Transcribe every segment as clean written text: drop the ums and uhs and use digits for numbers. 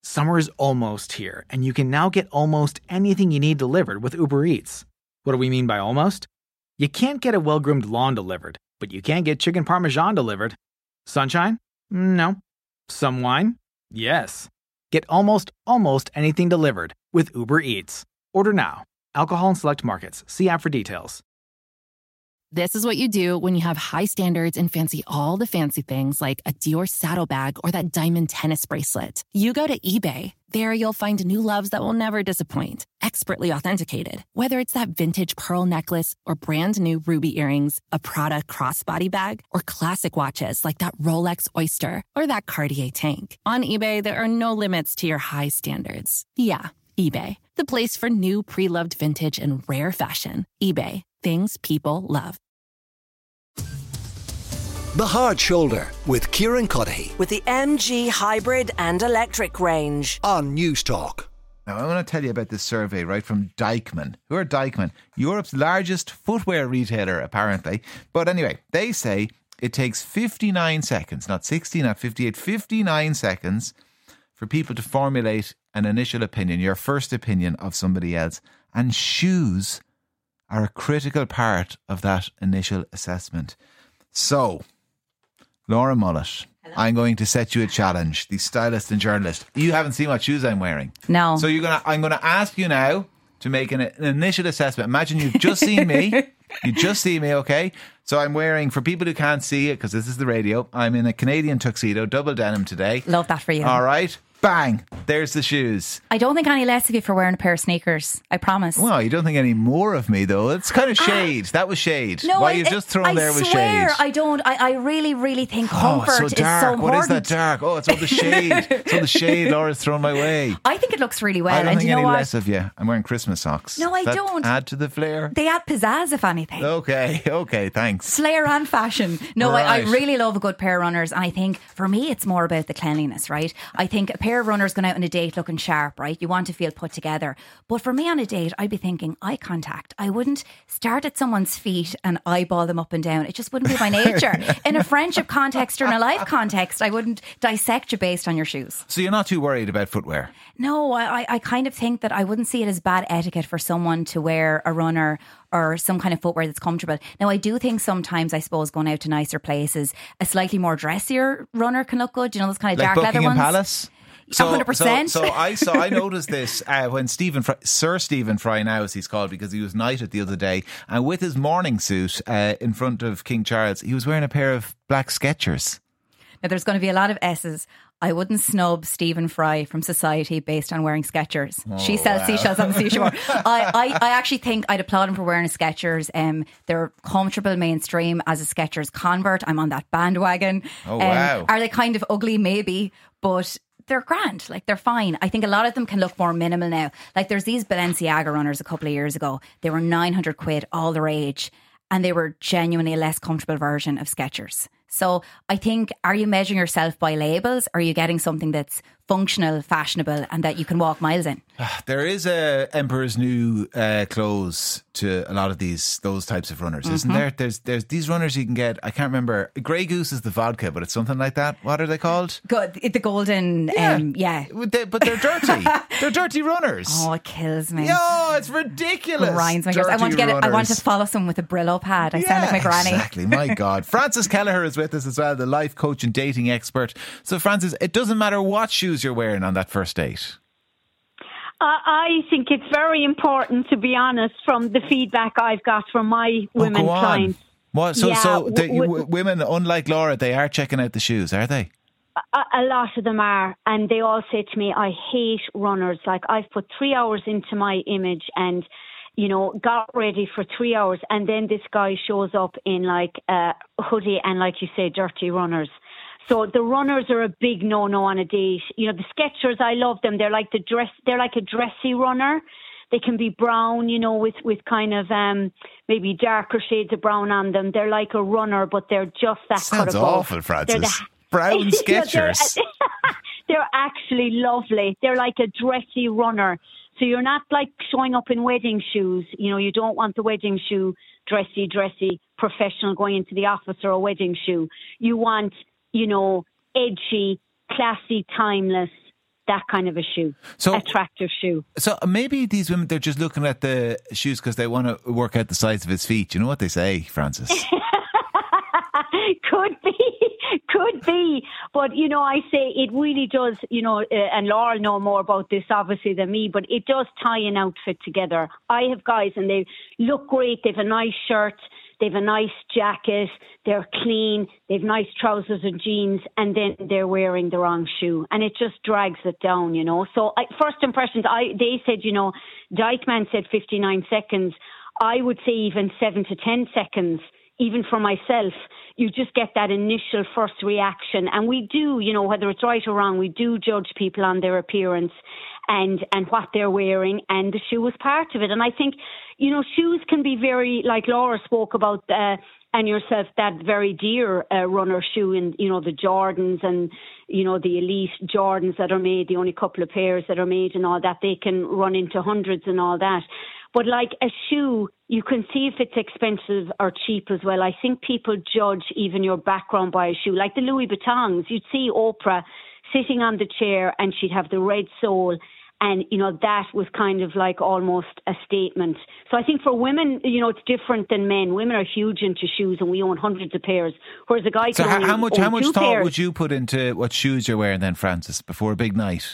Summer is almost here, and you can now get almost anything you need delivered with Uber Eats. What do we mean by almost? You can't get a well-groomed lawn delivered, but you can get chicken parmesan delivered. Sunshine? No. Some wine? Yes. Get almost anything delivered with Uber Eats. Order now. Alcohol in select markets. See app for details. This is what you do when you have high standards and fancy all the fancy things like a Dior saddlebag or that diamond tennis bracelet. You go to eBay. There you'll find new loves that will never disappoint. Expertly authenticated. Whether it's that vintage pearl necklace or brand new ruby earrings, a Prada crossbody bag, or classic watches like that Rolex Oyster or that Cartier tank. On eBay, there are no limits to your high standards. Yeah, eBay. The place for new pre-loved vintage and rare fashion. eBay. Things people love. The Hard Shoulder with Kieran Cuddihy with the MG hybrid and electric range on News Talk. Now, I want to tell you about this survey, right, from Deichmann. Who are Deichmann? Europe's largest footwear retailer, apparently. But anyway, they say it takes 59 seconds, not 60, not 58, 59 seconds for people to formulate an initial opinion, your first opinion of somebody else. And shoes are a critical part of that initial assessment. So, Laura Mullet, hello. I'm going to set you a challenge, the stylist and journalist. You haven't seen what shoes I'm wearing. No. So I'm going to ask you now to make an initial assessment. Imagine you've just seen me. You just see me, okay? So I'm wearing, for people who can't see it, because this is the radio, I'm in a Canadian tuxedo, double denim today. Love that for you. All right. Bang! There's the shoes. I don't think any less of you for wearing a pair of sneakers. I promise. Well, you don't think any more of me, though. It's kind of shade. That was shade. No, Why you've just thrown there was shade. I swear, I don't. I really, really think comfort so is so important. What is that dark? Oh, it's all the shade. It's all the shade Laura's thrown my way. I think it looks really well. I don't and think you know any what? less of you. I'm wearing Christmas socks. No, I don't. Add to the flair. They add pizzazz, if anything. Okay, thanks. Flair and fashion. No, right. I really love a good pair of runners, and I think for me it's more about the cleanliness, right? I think a pair of runners going out on a date looking sharp, right? You want to feel put together. But for me on a date, I'd be thinking eye contact. I wouldn't start at someone's feet and eyeball them up and down. It just wouldn't be my nature. In a friendship context or in a life context, I wouldn't dissect you based on your shoes. So you're not too worried about footwear? No, I kind of think that I wouldn't see it as bad etiquette for someone to wear a runner or some kind of footwear that's comfortable. Now, I do think sometimes, I suppose, going out to nicer places, a slightly more dressier runner can look good. You know, those kind of like dark leather Buckingham ones. Palace? 100%. So I noticed this when Sir Stephen Fry, now as he's called, because he was knighted the other day, and with his morning suit in front of King Charles, he was wearing a pair of black Skechers. Now, there's going to be a lot of S's. I wouldn't snub Stephen Fry from society based on wearing Skechers. She sells seashells on the seashore. I actually think I'd applaud him for wearing a Skechers. They're comfortable mainstream. As a Skechers convert, I'm on that bandwagon. Oh, wow. Are they kind of ugly? Maybe, but they're grand. Like, they're fine. I think a lot of them can look more minimal now. Like, there's these Balenciaga runners a couple of years ago. They were 900 quid, all the rage. And they were genuinely a less comfortable version of Skechers. So I think, are you measuring yourself by labels? Or are you getting something that's functional, fashionable, and that you can walk miles in? There is a Emperor's New clothes to a lot of those types of runners, isn't there? There's these runners you can get. I can't remember. Grey Goose is the vodka, but it's something like that. What are they called? Good, the golden. Yeah. But they're dirty. They're dirty runners. Oh, it kills me. No, it's ridiculous. Grinds my gears. I want to get it. I want to follow someone with a Brillo pad. I sound like my granny. Exactly. My God. Frances Kelleher is with us as well, the life coach and dating expert. So, Frances, it doesn't matter what shoes you're wearing on that first date. I think it's very important, to be honest, from the feedback I've got from my women clients. What? Women, unlike Laura, they are checking out the shoes, are they? A lot of them are, and they all say to me, I hate runners. Like, I've put 3 hours into my image and, you know, got ready for 3 hours, and then this guy shows up in like a hoodie and, like you say, dirty runners. So the runners are a big no-no on a date. You know, the Skechers, I love them. They're like they're like a dressy runner. They can be brown, you know, with kind of maybe darker shades of brown on them. They're like a runner, but they're just that cut above. Sounds awful, Frances. Brown Skechers. They're actually lovely. They're like a dressy runner. So you're not like showing up in wedding shoes. You know, you don't want the wedding shoe dressy, professional going into the office, or a wedding shoe. You want, you know, edgy, classy, timeless. that kind of a shoe, attractive shoe. So maybe these women, they're just looking at the shoes because they want to work out the size of his feet. You know what they say, Frances? Could be. But, I say it really does, and Laura will know more about this obviously than me, but it does tie an outfit together. I have guys and they look great. They have a nice shirt. They have a nice jacket. They're clean. They have nice trousers and jeans. And then they're wearing the wrong shoe. And it just drags it down, So first impressions, they said, Dykeman said 59 seconds. I would say even 7 to 10 seconds. Even for myself, you just get that initial first reaction. And we do, whether it's right or wrong, we do judge people on their appearance and what they're wearing. And the shoe is part of it. And I think, shoes can be very, like Laura spoke about, and yourself, that very dear runner shoe in, the Jordans and, the elite Jordans that are made, the only couple of pairs that are made and all that, they can run into hundreds and all that. But like a shoe, you can see if it's expensive or cheap as well. I think people judge even your background by a shoe. Like the Louis Vuittons, you'd see Oprah sitting on the chair and she'd have the red sole. And, that was kind of like almost a statement. So I think for women, it's different than men. Women are huge into shoes and we own hundreds of pairs. Whereas a guy can only how much own thought pairs. would you put into what shoes you're wearing then, Frances, before a big night?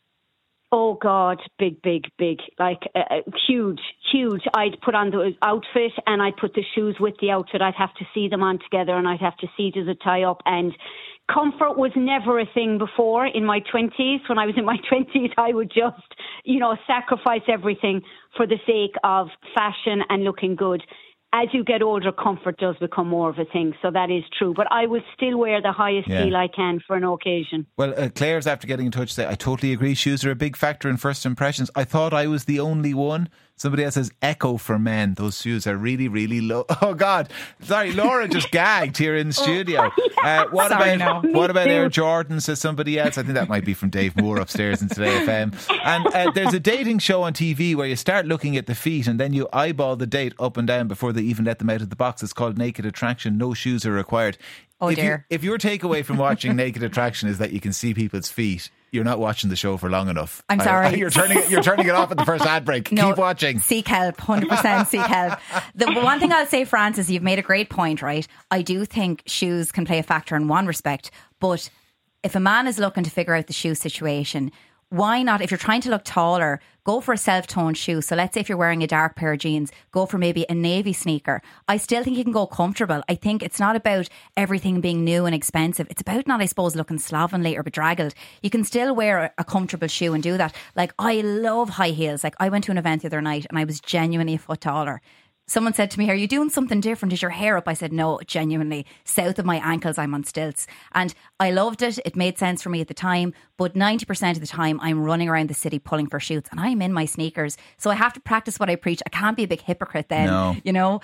Oh God, big, like huge. I'd put on the outfit and I'd put the shoes with the outfit. I'd have to see them on together and I'd have to see does it tie up. And comfort was never a thing before in my 20s. When I was in my 20s, I would just, sacrifice everything for the sake of fashion and looking good. As you get older, comfort does become more of a thing. So that is true. But I would still wear the highest heel I can for an occasion. Well, Claire's after getting in touch say, I totally agree. Shoes are a big factor in first impressions. I thought I was the only one. Somebody else says Echo for men. Those shoes are really, really low. Oh, God. Sorry, Laura just gagged here in the studio. What about Air Jordan, says somebody else. I think that might be from Dave Moore upstairs in Today FM. And there's a dating show on TV where you start looking at the feet and then you eyeball the date up and down before they even let them out of the box. It's called Naked Attraction. No shoes are required. Oh, dear. If your takeaway from watching Naked Attraction is that you can see people's feet, you're not watching the show for long enough. I'm sorry. You're turning it off at the first ad break. No, keep watching. Seek help. 100% seek help. The one thing I'll say, Frances, you've made a great point, right? I do think shoes can play a factor in one respect, but if a man is looking to figure out the shoe situation, why not, if you're trying to look taller, go for a self-toned shoe. So let's say if you're wearing a dark pair of jeans, go for maybe a navy sneaker. I still think you can go comfortable. I think it's not about everything being new and expensive. It's about not, I suppose, looking slovenly or bedraggled. You can still wear a comfortable shoe and do that. Like, I love high heels. Like, I went to an event the other night and I was genuinely a foot taller. Someone said to me, are you doing something different? Is your hair up? I said, no, genuinely. South of my ankles, I'm on stilts. And I loved it. It made sense for me at the time. But 90% of the time, I'm running around the city pulling for shoots and I'm in my sneakers. So I have to practice what I preach. I can't be a big hypocrite then. No.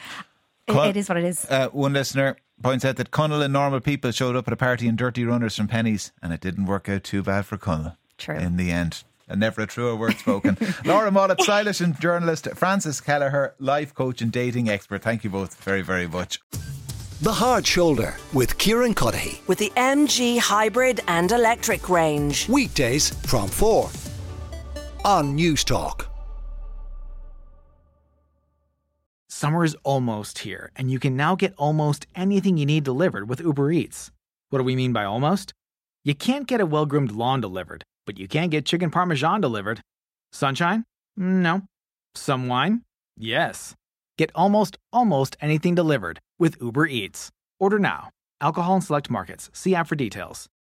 It is what it is. One listener points out that Connell and normal people showed up at a party in dirty runners from Pennies and it didn't work out too bad for Connell. True. In the end. And never a truer word spoken. Laura Mullet, stylist and journalist. Frances Kelleher, life coach and dating expert. Thank you both very, very much. The Hard Shoulder with Kieran Cuddihy. With the MG hybrid and electric range. Weekdays from 4 on News Talk. Summer is almost here, and you can now get almost anything you need delivered with Uber Eats. What do we mean by almost? You can't get a well-groomed lawn delivered, but you can get chicken parmesan delivered. Sunshine? No. Some wine? Yes. Get almost anything delivered with Uber Eats. Order now. Alcohol in select markets. See app for details.